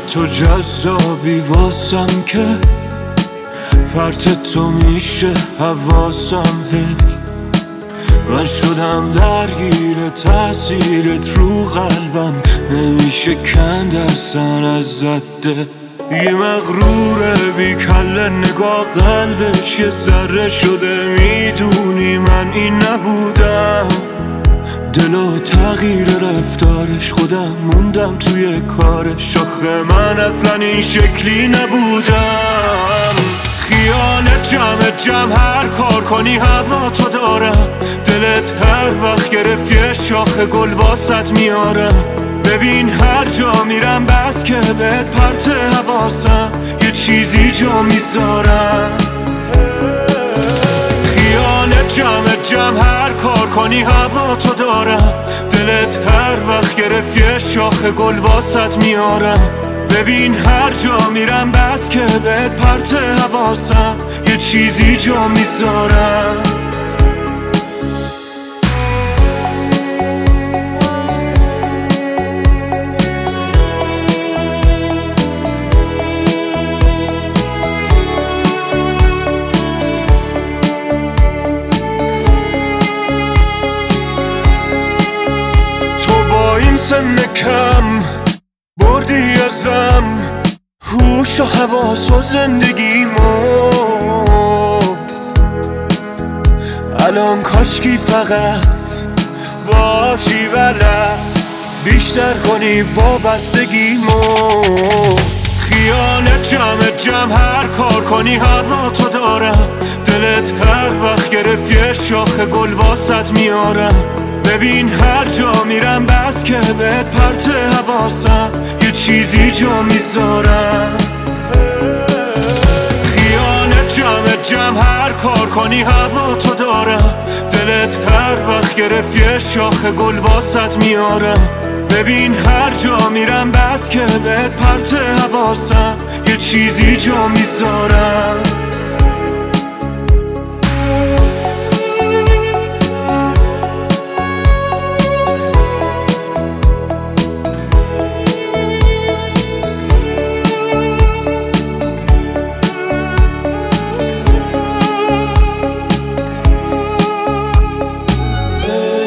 تو جذابی واسم که فرط تو میشه حواسم هی من شدم درگیر تأثیرت رو قلبم نمیشه کند اصلا از زده یه مغروره بی کله نگاه قلبش یه ذره شده میدونی من این نبودم دلو تغییر رفتارش خودم موندم توی کارش آخه من اصلا این شکلی نبودم خیالت جمع هر کار کنی هوا تو دارم دلت هر وقت گرفت یه شاخ گل واسط میارم ببین هر جا میرم بس که بهت پرت حواسم یه چیزی جا میذارم خیالت جمع هر کار کنی هوا تو دارم دلت هر وقت گرفت یه شاخ گل واسط میارم ببین هر جا میرم بس که بهت پرت حواسم یه چیزی جا میذارم سن کم بردی ازم هوش و حواس و زندگیمو الان کاشکی فقط باشی بلد بیشتر کنی وابستگیمو خیالت جمع هر کار کنی هوا تو دارم دلت هر وقت گرفت یه شاخ گل واسط میارم ببین هر جا میرم بس که بهت پرت حواسم یه چیزی جا میذارم خیالت جمع هر کار کنی هوا تو دارم دلت هر وقت گرفت یه شاخ گل واسط میارم ببین هر جا میرم بس که بهت پرت حواسم یه چیزی جا میذارم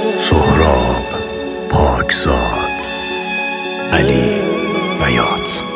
سهراب پاکزاد علی بیات